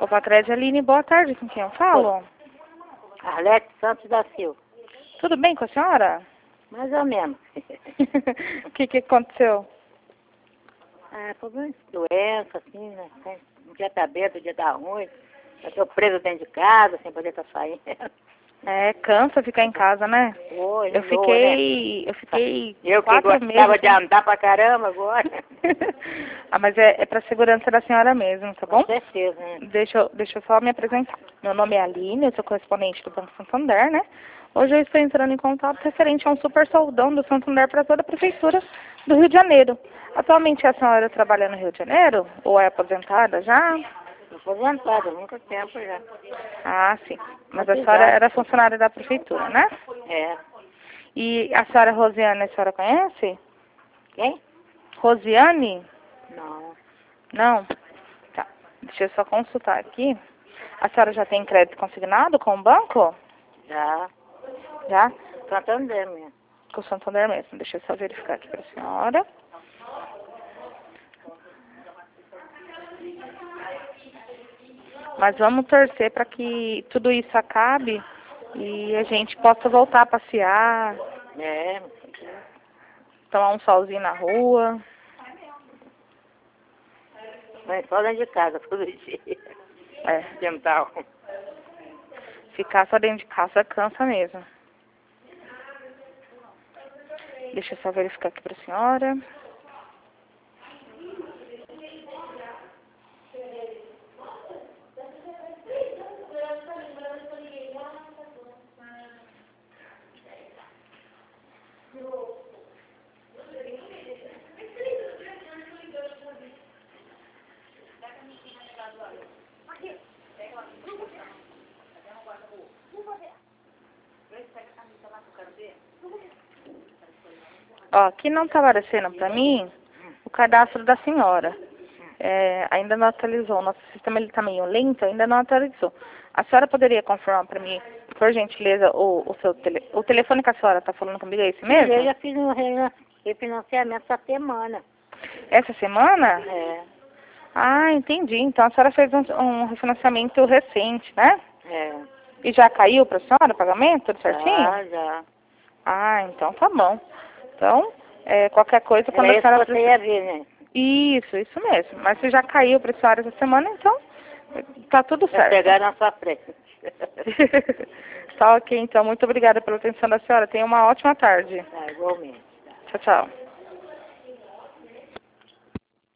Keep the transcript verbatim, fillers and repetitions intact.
Opa, Crédito Aline, boa tarde, com quem eu falo? Arlete Santos da Silva. Tudo bem com a senhora? Mais ou menos. O que que aconteceu? Ah, problema de doença, assim, né? Um dia tá bem, outro dia tá ruim. Eu tô preso dentro de casa, sem poder estar saindo. É, cansa ficar em casa, né? Oi, Eu enjoa, fiquei, né? eu fiquei Eu que quatro gostava meses. de andar pra caramba agora. Ah, mas é, é pra segurança da senhora mesmo, tá bom? Com certeza, né? Deixa eu, deixa eu só me apresentar. Meu nome é Aline, eu sou correspondente do Banco Santander, né? Hoje eu estou entrando em contato referente a um super soldão do Santander para toda a prefeitura do Rio de Janeiro. Atualmente a senhora trabalha no Rio de Janeiro? Ou é aposentada já? Tô aposentada, muito tempo já. Ah, sim. Mas a Muito senhora idade. era funcionária da prefeitura, né? É. E a senhora Rosiane, a senhora conhece? Quem? Rosiane? Não. Não? Tá. Deixa eu só consultar aqui. A senhora já tem crédito consignado com o banco? Já. Já? Santander mesmo. Com o Santander mesmo. Deixa eu só verificar aqui para a senhora. Mas vamos torcer para que tudo isso acabe e a gente possa voltar a passear, É. tomar um solzinho na rua. Mas só dentro de casa, todo dia. É, Dental. ficar só dentro de casa cansa mesmo. Deixa eu só verificar aqui para a senhora. Ó, aqui não está aparecendo para mim o cadastro da senhora. É, ainda não atualizou. Nosso sistema está meio lento, ainda não atualizou. A senhora poderia confirmar para mim, por gentileza, o, o seu tele, o telefone que a senhora está falando comigo é esse mesmo? Eu já fiz um re- refinanciamento essa semana. Essa semana? É. Ah, entendi. Então a senhora fez um, um refinanciamento recente, né? É. E já caiu para a senhora o pagamento, tudo certinho? Já, já. Ah, então tá bom. Então, é, qualquer coisa, quando Era a isso senhora que você ia ver, né? Isso, isso mesmo. Mas se já caiu para a senhora essa semana, então tá tudo Vai certo. pegar na sua frente. Tá ok, então. Muito obrigada pela atenção da senhora. Tenha uma ótima tarde. Tá, igualmente. Tchau, tchau.